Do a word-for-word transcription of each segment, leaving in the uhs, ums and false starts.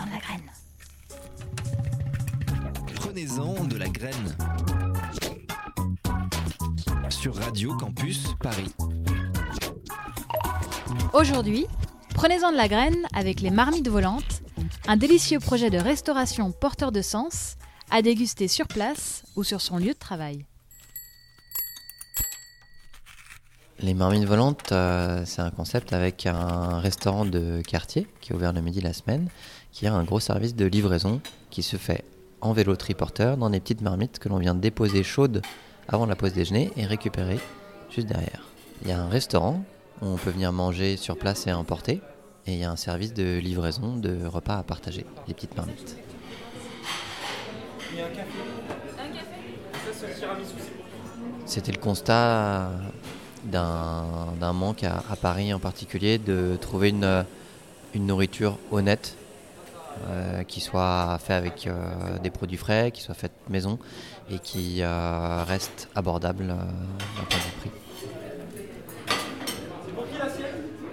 Prenez-en de la graine. Prenez-en de la graine. Sur Radio Campus Paris. Aujourd'hui, prenez-en de la graine avec les marmites volantes, un délicieux projet de restauration porteur de sens à déguster sur place ou sur son lieu de travail. Les marmites volantes, euh, c'est un concept avec un restaurant de quartier qui est ouvert le midi la semaine, qui a un gros service de livraison qui se fait en vélo triporteur dans des petites marmites que l'on vient déposer chaudes avant la pause déjeuner et récupérer juste derrière. Il y a un restaurant où on peut venir manger sur place et emporter, et il y a un service de livraison de repas à partager, les petites marmites. Il y a un café. Un café. Ça, c'est le tiramisu, c'est pour qui ? C'était le constat d'un, d'un manque à, à Paris en particulier, de trouver une, une nourriture honnête, euh, qui soit faite avec euh, des produits frais, qui soit faite maison et qui euh, reste abordable euh, d'un point de vue prix. C'est pour qui l'assiette ?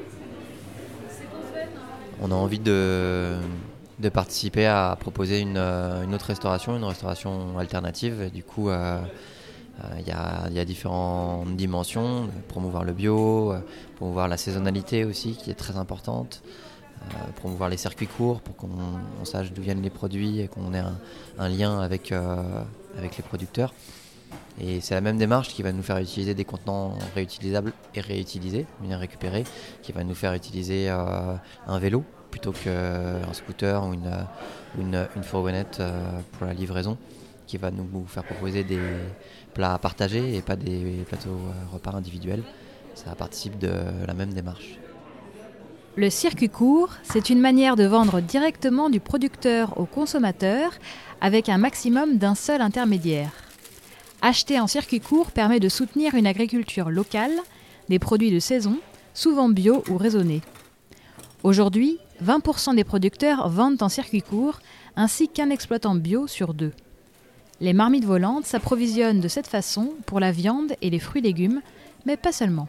On a envie de, de participer à proposer une, une autre restauration, une restauration alternative. Et du coup, il euh, euh, y, a, y a différentes dimensions, promouvoir le bio, promouvoir la saisonnalité aussi qui est très importante, euh, promouvoir les circuits courts pour qu'on on sache d'où viennent les produits et qu'on ait un, un lien avec, euh, avec les producteurs. Et c'est la même démarche qui va nous faire utiliser des contenants réutilisables et réutilisés, bien récupérés, qui va nous faire utiliser euh, un vélo plutôt qu'un scooter ou une, une, une fourgonnette euh, pour la livraison, qui va nous faire proposer des plats à partager et pas des plateaux euh, repas individuels. Ça participe de la même démarche. Le circuit court, c'est une manière de vendre directement du producteur au consommateur avec un maximum d'un seul intermédiaire. Acheter en circuit court permet de soutenir une agriculture locale, des produits de saison, souvent bio ou raisonnés. Aujourd'hui, vingt pour cent des producteurs vendent en circuit court, ainsi qu'un exploitant bio sur deux. Les marmites volantes s'approvisionnent de cette façon pour la viande et les fruits et légumes, mais pas seulement.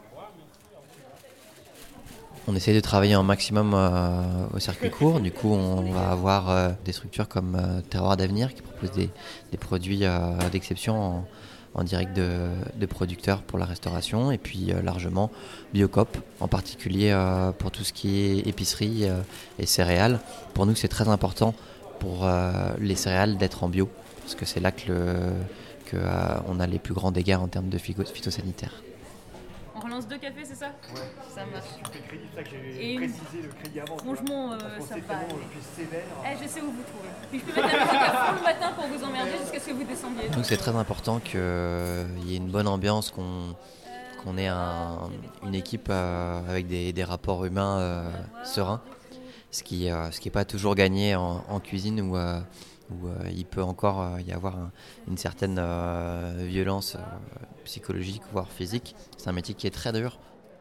On essaie de travailler un maximum euh, au circuit court. Du coup, on va avoir euh, des structures comme euh, Terroir d'Avenir qui proposent des, des produits euh, d'exception en, en direct de, de producteurs pour la restauration. Et puis euh, largement Biocoop, en particulier euh, pour tout ce qui est épicerie euh, et céréales. Pour nous, c'est très important pour euh, les céréales d'être en bio, parce que c'est là que, le, que euh, on a les plus grands dégâts en termes de phytosanitaire. On relance deux cafés, c'est ça ? Ouais. Ça marche. Sur tes crédits, c'est ça que j'ai Et précisé le crédit avant. Franchement, euh, Parce qu'on ça s'est va. tellement plus sévère. Eh, je sais où vous trouver. Puis je peux mettre la musique à fond le matin pour vous emmerder jusqu'à ce que vous descendiez. Donc c'est très important qu'il y ait une bonne ambiance, qu'on, qu'on ait un, une équipe euh, avec des, des rapports humains euh, sereins, ce qui euh, ce qui n'est pas toujours gagné en, en cuisine où, euh, où euh, il peut encore euh, y avoir un, une certaine euh, violence euh, psychologique, voire physique. C'est un métier qui est très dur.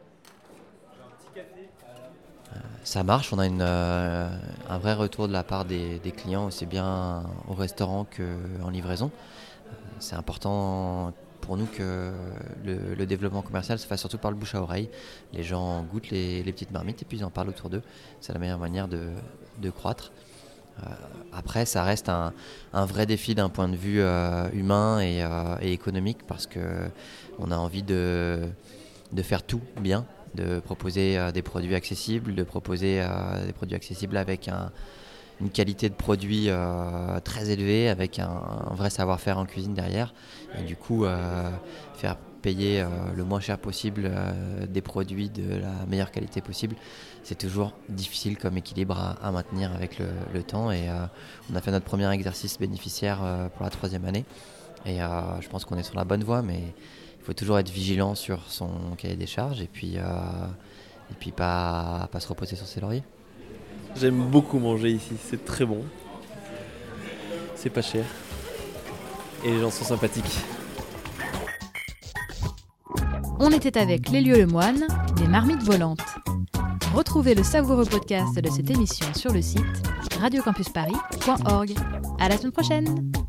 Ça marche, on a une, euh, un vrai retour de la part des, des clients, aussi bien au restaurant qu'en livraison. C'est important pour nous que le, le développement commercial se fasse surtout par le bouche à oreille. Les gens goûtent les, les petites marmites et puis ils en parlent autour d'eux. C'est la meilleure manière de, de croître. Euh, après, ça reste un, un vrai défi d'un point de vue euh, humain et, euh, et économique, parce qu'on a envie de, de faire tout bien, de proposer euh, des produits accessibles, de proposer euh, des produits accessibles avec un, une qualité de produit euh, très élevée, avec un, un vrai savoir-faire en cuisine derrière, et du coup euh, faire payer euh, le moins cher possible euh, des produits de la meilleure qualité possible. C'est toujours difficile comme équilibre à, à maintenir avec le, le temps, et euh, on a fait notre premier exercice bénéficiaire euh, pour la troisième année, et euh, je pense qu'on est sur la bonne voie, mais il faut toujours être vigilant sur son cahier des charges et puis, euh, et puis pas, pas se reposer sur ses lauriers. J'aime beaucoup manger ici, c'est très bon. C'est pas cher. Et les gens sont sympathiques. On était avec Lélieu Lemoine, des marmites volantes. Retrouvez le savoureux podcast de cette émission sur le site radio campus paris point org. À la semaine prochaine!